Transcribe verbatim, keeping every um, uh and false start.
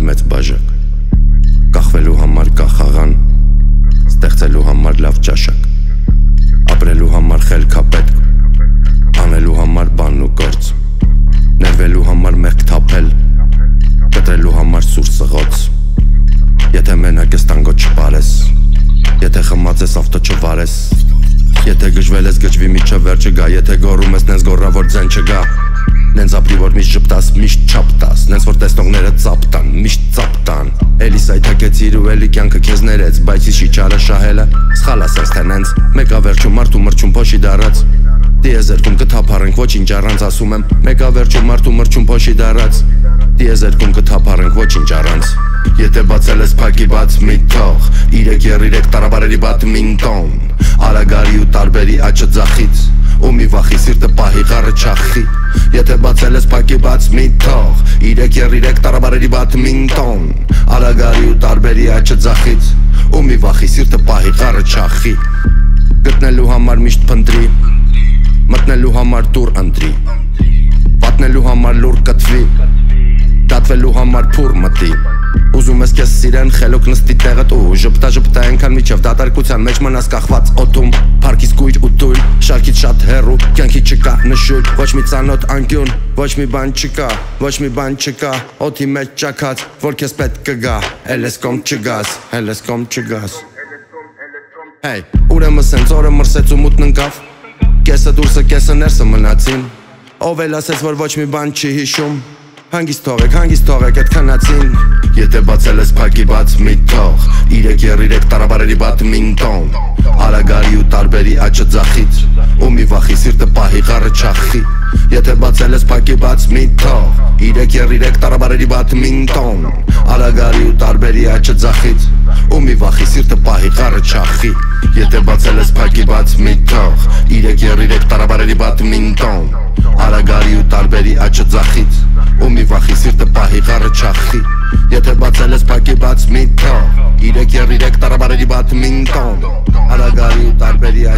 մեծ բաժակ, կախվելու համար կա խաղան, ստեղծելու համար լավ ճաշակ, ապրելու համար խելքա պետք, անելու համար բան ու գործ, ներվելու համար մեղք թափել, կտրելու համար սուր սղոց, եթե մենակ ես տանգո չպարես, եթե խմած ես ավտո չվարես, եթե գժվել ես գջվի միջը վերջը գա, եթե գորում ես նենց գորա որ ձեն չգա, նենց ապրի որ միշտ ժպտաս, միշտ չապ տաս, նենց որ տեսնողները ծապ տան, միշտ ծապ տան, էլի սայթակեցիր ու էլի կյանքը քեզ ներեց, բայց իշի չարը շահելը, սխալ ասես թե նենց, մեկա վերջում մարդու մրջում փոշի դարած, դիեզերքում կթափառենք ոչինչ առանց ասում եմ, մեկա վերջում մարդու մրջում փոշի դարած, դիեզերքում կթափառենք ոչինչ առանց, եթե բացել ես փակի բաց մի թող, իրեք եր իրեք տարաբարերի բադմինտոն, արագարի ու տարբերի աչը ձախից, ու մի վախի սիրտը պահի ғարը չախի, եթե բացել ես փակի բաց մի թող, իրեք եր իրեք տարաբարերի բադմինտոն, արագարի ու տարբերի աչը ձախից, ու մի վախի սիրտը պահի ғարը չախի, գտնելու համար միշտ փնտրի, մտնելու համար դուր ընտրի, պատնելու համար լուր կտվի, դատվելու համար փուր մտի, ուզում ես քեզ սիրեն խելոք նստի տեղդ ու ժպտա ժպտա այնքան միջև դատարկության մեջ մնաս կախված օդում, փառքից կույր ու թույլ, շարքից շատ հեռու, կյանքի չկա նշույլ, ոչ մի ծանոթ անկյուն, ոչ մի բան չկա, ոչ մի բան չկա, օդի մեջ ճաքած, որ քեզ պետք կգա, էլ ես կողմ չգաս, էլ ես կողմ չգաս, Հեյ, ուրեմն սենց օրը մրսեց ու մութն ընկավ, կեսը դուրսը կեսը ներսը մնացին, ով էլ ասեց որ ոչ մի բան չի հիշում, Հանգիստ թողեք, հանգիստ թողեք այդ քնացին, եթե բացել ես փակի բաց մի թող, իրեք եր իրեք տարաբարերի բադմինտոն, արագարի ու տարբերի աչը ձախից, ու մի վախի սիրտը պահի ғարը չախի, եթե բացել ես փակի բաց մի թող, իրեք եր իրեք տարաբարերի բադմինտոն, արագարի ու տարբերի աչը ձախից, ու մի վախի սիրտը պահի ғարը չախի, եթե բացել ես փակի բաց մի թող, իրեք եր իրեք տարաբարերի բադմինտոն, արագարի ու տարբերի աչը ձախից, ու մի վախի սիրտը պահի ғարը չախի, եթե բացել ես փակի բաց մի թող, իրեք եր իրեք տարաբարերի բադմինտոն, արագարի ու տարբերի